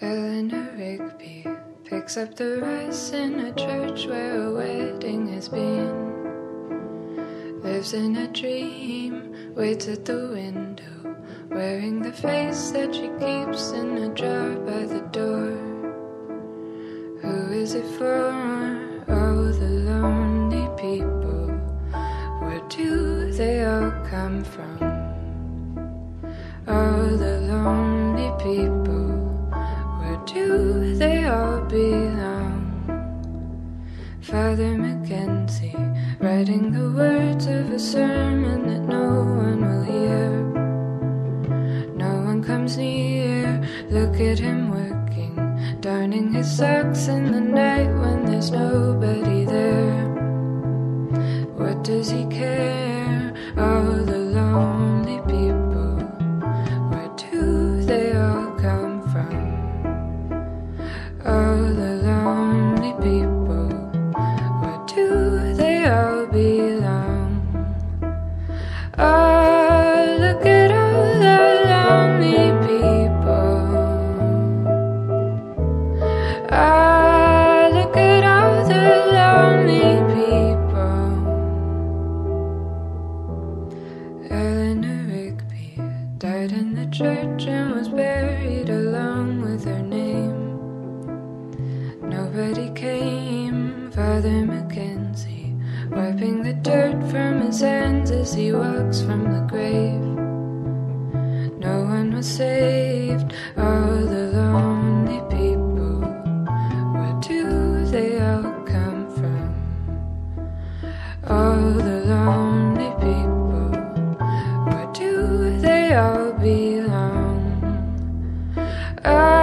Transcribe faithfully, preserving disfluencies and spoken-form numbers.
Eleanor Rigby picks up the rice in a church where a wedding has been. Lives in a dream, waits at the window, wearing the face that she keeps in a jar by the door. Who is it for? Oh, the lonely people. Where do they all come from? Oh, the lonely people. Where do they all belong? Father Mackenzie, writing the words of a sermon that no one will hear. No one comes near, look at him working, darning his socks in the night when there's nobody there. What does he care? Oh, the lonely people. Where do they all come from? Oh, the lonely people. Where do they all belong? Oh, look at all the lonely people. Oh, look at all the lonely people. Eleanor Rigby died in the church and was buried along with her name. Nobody came, Father Mackenzie, wiping the dirt from his hands as he walks from the grave. No one was saved, oh, the lonely people. Where do they all come from? Oh, the lonely people. Where do they all belong? Oh,